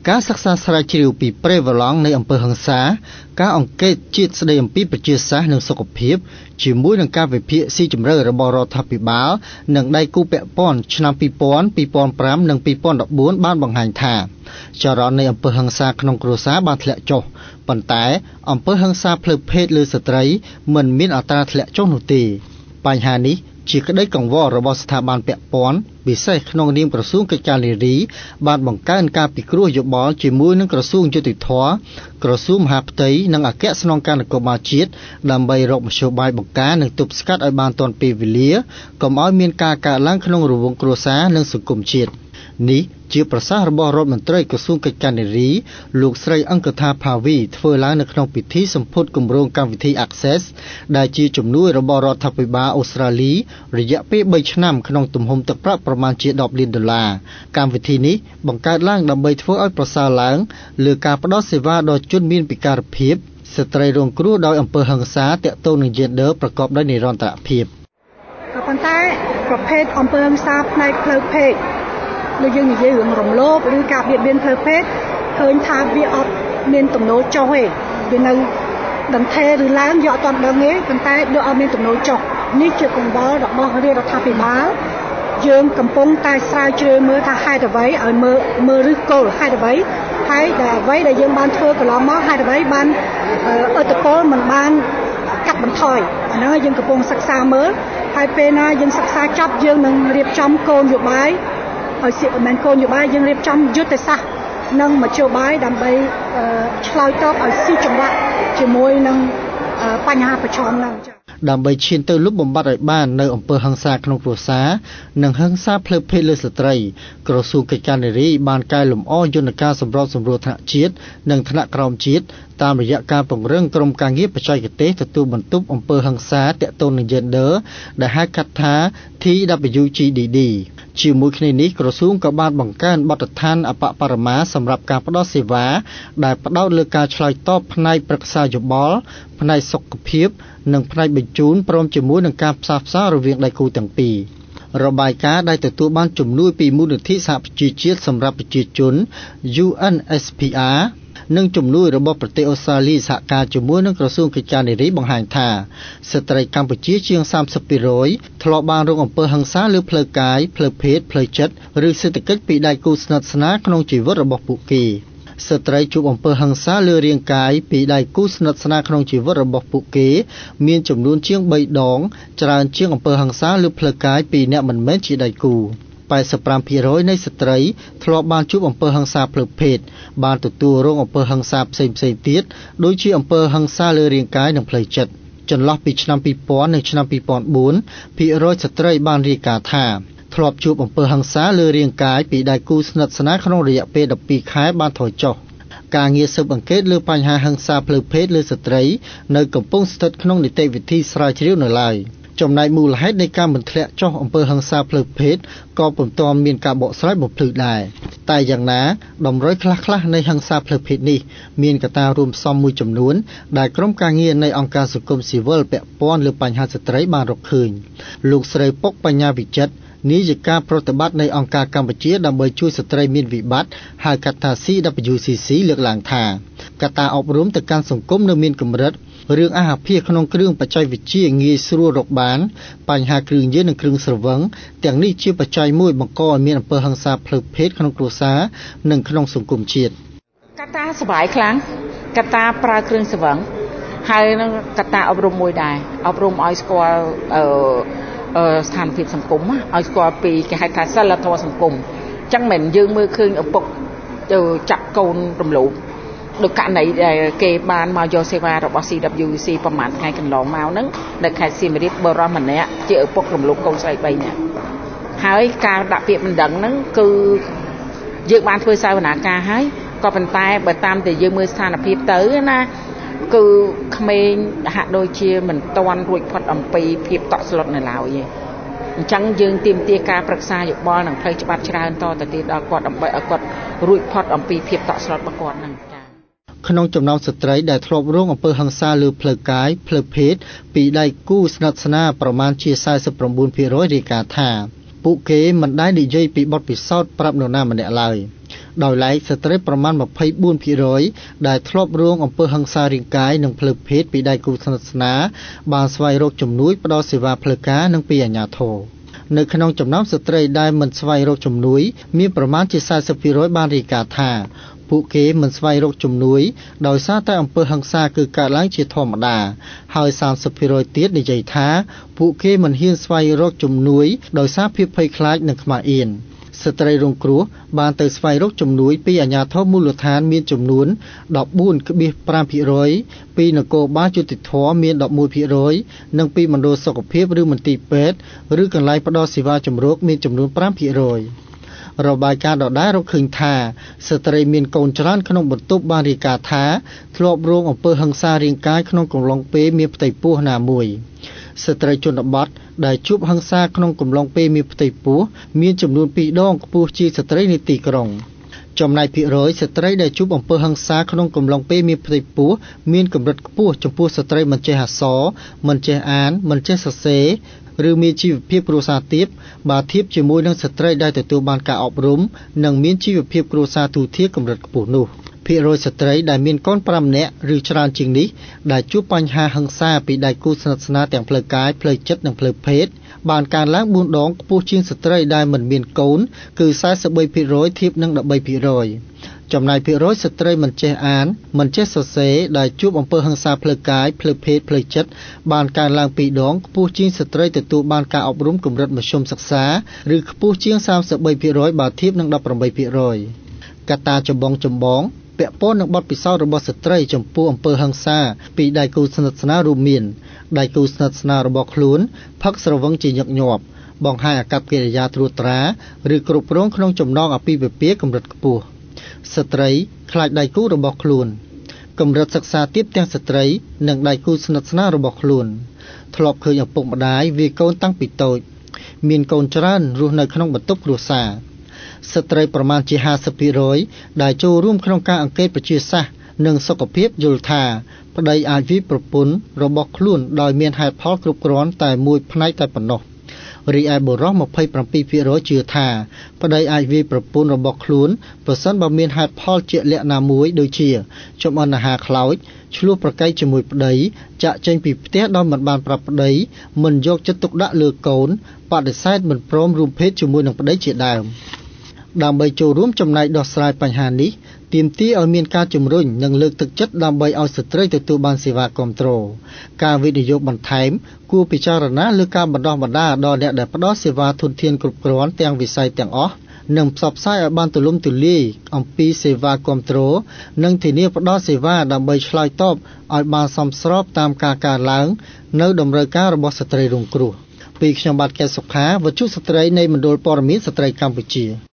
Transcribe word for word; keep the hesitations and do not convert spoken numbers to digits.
ការសិក្សាស្រាវជ្រាវពីប្រេវឡង់នៃអំពើហិង្សាការអង្កេតជាតិស្ដីអំពីប្រជាសាស្ត្រនិងសុខភាពជាមួយនឹងការវិភាគស៊ីជម្រៅរបស់រដ្ឋាភិបាលនិងដៃគូពាក់ព័ន្ធឆ្នាំពីរពាន់ ពីរពាន់ប្រាំ និងពីរពាន់ដប់បួនបានបង្ហាញថាចរន្តនៃអំពើហិង្សាក្នុងគ្រួសារបានធ្លាក់ចុះប៉ុន្តែអំពើហិង្សាផ្លូវភេទលើស្ត្រីមិនមានអត្រាធ្លាក់ចុះនោះទេបញ្ហានេះជាក្តីកង្វល់របស់ស្ថាប័នពាក់ព័ន្ធពិសេសក្នុងនាមក្រសួងកិច្ចការនារីបានបង្កើនការពិគ្រោះយោបល់ជាមួយនឹងក្រសួងយុតិធធម៌ក្រសួងមហាផ្ទៃនិងអគ្គស្នងការនគរបាលជាតិដើម្បីរកមធ្យោបាយបង្ការនិងទប់ស្កាត់ឲ្យបានទាន់ពេលវេលាកុំឲ្យមានការកើតឡើងក្នុងរង្វង់គ្រួសារនិងសង្គមជាតិនេះជាប្រសាសន៍របស់រដ្ឋមន្ត្រីក្រសួងកិច្ចការនារីលោកស្រីអង្គថាផាវីធ្វើឡើងនៅក្នុងពិធីសម្ពោធគម្រោងកម្មវិធី Access ដែលជាជំនួយរបស់រដ្ឋាភិបាលអូស្ត្រាលីរយៈពេលបីឆ្នាំក្នុងទំហំទឹកប្រាក់ប្រមាណជាដប់លានដុល្លារកម្មវិធីនេះបង្កើតឡើងដើម្បីធ្វើឲ្យប្រសើរឡើងលើការផ្តល់សេវាដល់ជនមានពិការភាពស្ត្រីរងគ្រោះដោយអំពើហិង្សាទាក់ទងនឹង Gender ប្រកបដោយនិរន្តរភាពក៏ប៉ុន្តែប្រភេទអំពើហិង្សាផ្នែកផ្លូវភេទដូចយើងនិយាយរឿងរំលោភឬការបៀតបៀនផ្លូវភេទឃើញថាវាអត់មានទំនោរចុះទេវានៅដន្ថេរឬឡើងយកអត់ទាន់ដឹងទេប៉ុន្តែវាអត់មានទំនោរចុះនេះជាកង្វល់របស់រាជរដ្ឋាភិបាលយើងកំពុងតែស្រាវជ្រាវមើលថាហេតុអ្វីឲ្យមើលមើលឫសគល់ហេតុអ្វីហើយដែលអ្វីដែលយើងបានធ្វើកន្លងមកហេតុអ្វីបានអត្តពលមិនបានកាត់បន្ថយអានោះយើងកំពុងសិក្សាមើលហើយពេលណាយើងសិក្សាចប់យើងនឹងរៀបចំគោលនយោបាយឲ្យមិនគោលនយោបាយយើងរៀបចំយុទ្ធសាស្ត្រនិងមធ្យោបាយដើម្បីឆ្លើយតបឲ្យស៊ីចង្វាក់ជាមួយនឹងបញ្ហាប្រឈមហ្នឹងដើម្បីឈានទៅលុបបំបាត់ឲ្យបាននៅអំពើហិង្សាក្នុងគ្រួសារនិងហិង្សាផ្លូវភេទលើស្ត្រីក្រសួងកិច្ចការនារីបានកែលម្អយន្តការសម្របសម្រួលថ្នាក់ជាតិនិងថ្នាក់ក្រោមជាតិតាមរយៈការពង្រឹងក្រុមការងារបច្ចេកទេសទទួលបន្ទុកអំពើហិង្សាទាក់ទងនឹង Gender ដែលហៅកាត់ថា T W G D D ជាមួយគ្នានេះក្រសួងក៏បានបង្កើនបទដ្ឋានអបបរមាសម្រាប់ការផ្តល់សេវាដែលផ្ដោតលើការឆ្លើយតបផ្នែកប្រឹក្សាយោបល់ផ្នែកសុខភាពនិងផ្នែកបញ្ជូនព្រមជាមួយនឹងការផ្សះផ្សារវាងដៃគូទាំងពីររបាយការណ៍ដែលទទួលបានជំនួយពីមូលនិធិសហប្រជាជាតិសម្រាប់ប្រជាជន U N S P R និងជំនួយរបស់ប្រទេសអូស្ត្រាលីសហការជាមួយនឹងក្រសួងកិច្ចការនារីបង្ហាញថាស្ត្រីកម្ពុជាជាង សាមសិបភាគរយ ធ្លាប់បានរងអំពើហិង្សាលើផ្លូវកាយផ្លូវភេទផ្លូវចិត្តឬសេដ្ឋកិច្ចពីដៃគូស្និទ្ធស្នាលក្នុងជីវិតរបស់ពួកគេស្ត្រីជួបអំពើហិង្សាលើរាងកាយពីដៃគូស្និទ្ធស្នាលក្នុងជីវិតរបស់ពួកគេមានចំនួនជាងបីដងច្រើនជាងអំពើហិង្សាលើផ្លូវកាយពីអ្នកមិនមែនជាដៃគូប៉ែតសិបប្រាំភាគរយ នៃស្ត្រីធ្លាប់បានជួបអំពើហិង្សាផ្លូវភេទបានទទួលរងអំពើហិង្សាផ្សេងៗទៀតដូចជាអំពើហិង្សាលើរាងកាយនិងផ្លូវចិត្តចន្លោះពីឆ្នាំពីរពាន់និងឆ្នាំពីរពាន់បួនភាគរយស្ត្រីបានរាយការណ៍ថាធ្លាប់ជួបអំពើហិង្សាលើរាងកាយពីដៃគូស្និទ្ធស្នាលក្នុងរយៈពេលដប់ពីរខែបានថយចុះការងារស៊ើបអង្កេតលើបញ្ហាហិង្សាផ្លូវភេទលើស្ត្រីនៅកំពុងស្ថិតក្នុងនីតិវិធីស្រាវជ្រាវនៅឡើយចំណែកមូលហេតុនៃការមិនធ្លាក់ចុះអំពើហិង្សាផ្លូវភេទក៏ពុំទាន់មានការបកស្រាយបំភ្លឺដែរតែយ៉ាងណាតម្រុយខ្លះៗនៃហិង្សាផ្លូវភេទនេះមានកត្តារួមផ្សំមួយចំនួនដែលក្រុមការងារនៃអង្គការសង្គមស៊ីវិលពាក់ព័ន្ធលើបញ្ហាស្ត្រីបានរកឃើញលោកស្រីពុកបញ្ញាវិចិត្រនាយិកាប្រតិបត្តិនៃអង្គការកម្ពុជាដើម្បីជួយស្ត្រីមានវិបត្តិហៅកាត់ថា C W C C លើកឡើងថាកត្តាអប់រំទៅកាន់សង្គមនៅមានកម្រិតរឿងអាហារភាសក្នុងគ្រឿងបច្ចេកវិទ្យាងាយស្រួលរកបានបញ្ហាគ្រឿងញៀននិងគ្រឿងស្រវឹងទាំងនេះជាបច្ច័យមួយបង្កឲ្យមានអំពើហិង្សាផ្លូវភេទក្នុងគ្រួសារនិងក្នុងសង្គមជាតិកត្តាសបាយខ្លាំងកត្តាប្រើគ្រឿងស្រវឹងហើយនឹងកត្តាអប់រំមួយដែរអប់រំឲ្យស្គាល់អឺអឺស្ថានភាពសង្គមឲ្យស្គាល់ពីគេហៅថាសិលធម៌សង្គមអញ្ចឹងមិនយើងមើលឃើញឪពុកទៅចាក់កូនរំលោភដូចករណីដែលគេបានមកយកសេវារបស់ C W C ប្រហែលថ្ងៃកន្លងមកហ្នឹងនៅខេត្តសៀមរាបបរិសម្នាក់ជាឪពុករំលោភកូនស្រីបីនាក់ហើយការដាក់ពាក្យបណ្ដឹងហ្នឹងគឺយើងបានធ្វើសាវនាការហើយក៏ប៉ុន្តែបើតាមតែយើងមើលស្ថានភាពទៅណាគឺក្មេងហាក់ដូចជាមិនទាន់រួចផុតអំពីភាពតក់ស្លុតនៅឡើយទេអញ្ចឹងយើងទាមទារការប្រឹក្សាយោបល់និងផ្លូវច្បាប់ច្រើនតទៅទៀតដល់គាត់ដើម្បីឲ្យគាត់រួចផុតអំពីភាពតក់ស្លុតរបស់គាត់ហ្នឹងក្នុងចំណោមស្ត្រីដែលធ្លាប់រងអំពើហិង្សាលើផ្លូវកាយផ្លូវភេទពីដៃគូស្និទ្ធស្នាលប្រមាណជា សែនសិបប្រាំបួនភាគរយ រាយការណ៍ថាពួកគេមិនដែលនិយាយពីបទពិសោធន៍ប្រាប់នរណាម្នាក់ឡើយដោយឡែកស្ត្រីប្រមាណ ยี่สิบสี่ភាគរយ ដែលធ្លាប់រងអំពើហិង្សារាងកាយនិងផ្លូវភេទពីដៃគូស្និទ្ធស្នាលបានស្វែងរកជំនួយផ្តល់សេវាផ្លូវការនិងពីអាជ្ញាធរនៅក្នុងចំណោមស្ត្រីដែលមិនស្វែងរកជំនួយមានប្រមាណជា สี่สิบភាគរយ បានរាយការណ៍ថាពួកគេមិនស្វែងរកជំនួយដោយសារតែអំពើហិង្សាគឺកើតឡើងជាធម្មតាហើយ 三十ភាគរយ ទៀតនិយាយថាពួកគេមិនហ៊ានស្វែងរកជំនួយដោយសារភាពភ័យខ្លាចនិងខ្មាស់អៀនស្ត្រីរងគ្រោះបានទៅស្វែងរកជំនួយពីអាជ្ញាធរមូលដ្ឋានមានចំនួន ដប់បួនភាគห้า ភាគរយ ពីនគរបាលយុតិធម៌មាន ដប់មួយភាគរយ និងពីមណ្ឌលសុខភាពឬមន្ទីរពេទ្យឬកន្លែងផ្ដល់សេវាជំរកមានចំនួន ห้า ភាគរយ របាយការណ៍ដដែលរកឃើញថាស្ត្រីមានកូនច្រើនក្នុងបន្ទប់បានរាយការណ៍ថាធ្លាប់រងអំពើហិង្សារាងកាយក្នុងកំឡុងពេលមានផ្ទៃពោះណាមួយស្ត្រីជនបទដែលជួបហិង្សាក្នុងកំឡុងពេលមានផ្ទៃពោះមានចំនួន ពីរ ដងខ្ពស់ជាងស្ត្រីនៅទីក្រុងចំណែកភាគរយស្ត្រីដែលជួបអំពើហិង្សាក្នុងកំឡុងពេលមានផ្ទៃពោះមានកម្រិតខ្ពស់ចំពោះស្ត្រីមិនចេះអក្សរមិនចេះអានមិនចេះសរសេរឬមានជីវភាពគ្រួសារទាបបើធៀបជាមួយនឹងស្ត្រីដែលទទួលបានការអប់រំនិងមានជីវភាពគ្រួសារទូធាកម្រិតខ្ពស់នោះភាគរយស្ត្រីដែលមានកូន ห้า នាក់ឬច្រើនជាងនេះដែលជួបបញ្ហាហិង្សាពីដៃគូស្និទ្ធស្នាលទាំងផ្លូវកាយផ្លូវចិត្តនិងផ្លូវភេទបានកើនឡើង បួន ដងខ្ពស់ជាងស្ត្រីដែលមិនមានកូនគឺ สี่สิบสามភាគរយ ធៀបនឹង 13ភាគរយ ចំណែកភាគរយស្ត្រីមិនចេះអានមិនចេះសរសេរដែលជួបអំពើហិង្សាផ្លូវកាយផ្លូវភេទផ្លូវចិត្តបានកើនឡើង ពីរ ដងខ្ពស់ជាងស្ត្រីទទួលបានការអប់រំកម្រិតមធ្យមសិក្សាឬខ្ពស់ជាង 三十三ភាគរយ បើធៀបនឹង ដប់ប្រាំបីភាគរយ កត្តាចម្បងចម្បងពាក់ព័ន្ធនឹងបទពិសោធន៍របស់ស្ត្រីចំពោះអំពើហិង្សាពីដៃគូស្និទ្ធស្នាលរួមមានដៃគូស្និទ្ធស្នាលរបស់ខ្លួនផឹកស្រវឹងជាញឹកញាប់បង្ហាញអាកប្បកិរិយាត្រួតត្រាឬគ្រប់គ្រងក្នុងចំណងអាពាហ៍ពិពាហ៍កម្រិតខ្ពស់ស្ត្រីខ្លាចដៃគូរបស់ខ្លួនកម្រិតសិក្សាទាបទាំងស្ត្រីនិងដៃគូស្និទ្ធស្នាលរបស់ខ្លួនធ្លាប់ឃើញឪពុកម្ដាយវាយកូនតាំងពីតូចមានកូនច្រើនរស់នៅក្នុងបន្ទប់គ្រួសារស្ត្រីប្រមាណជា ห้าสิบភាគរយ ដែលចូលរួមក្នុងការអង្កេតប្រជាសាស្ត្រនិងសុខភាពយល់ថាប្តីអាចវាយប្រពន្ធរបស់ខ្លួនដោយមានហេតុផលគ្រប់គ្រាន់តែមួយផ្នែកតែប៉ុណ្ណោះរីឯបុរស ยี่สิบเจ็ดភាគរយ ជឿថាប្តីអាចវាយប្រពន្ធរបស់ខ្លួនប្រសិនបើមានហេតុផលជាក់លាក់ណាមួយដូចជាចំអិនអាហារខ្លោចឆ្លោះប្រកែកជាមួយប្តីចាក់ចេញពីផ្ទះដោយមិនបានប្រាប់ប្តីមិនយកចិត្តទុកដាក់លើកូនបដិសេធមិនព្រមរួមភេទជាមួយនឹងប្តីជាដើមដើម្បីចូលរួមចំណែកដោះស្រាយបញ្ហានេះទាមទារឲ្យមានការជំរុញនិងលើកទឹកចិត្តដើម្បីឲ្យស្ត្រីទទួលបានសេវាគាំទ្រការវិនិយោគបន្ថែមគួរពិចារណាលើការបណ្ដុះបណ្ដាលដល់អ្នកដែលផ្ដល់សេវាធនធានគ្រប់គ្រាន់ទាំងវិស័យទាំងអស់និងផ្សព្វផ្សាយឲ្យបានទូលំទូលាយអំពីសេវាគាំទ្រនិងធានាផ្ដល់សេវាដើម្បីឆ្លើយតបឲ្យបានសមស្របតាមការកើនឡើងនៅតម្រូវការរបស់ស្ត្រីរងគ្រោះពីខ្ញុំបាទកែសុខាវត្ថុស្ត្រីនៃមណ្ឌលព័ត៌មានស្ត្រីកម្ពុជា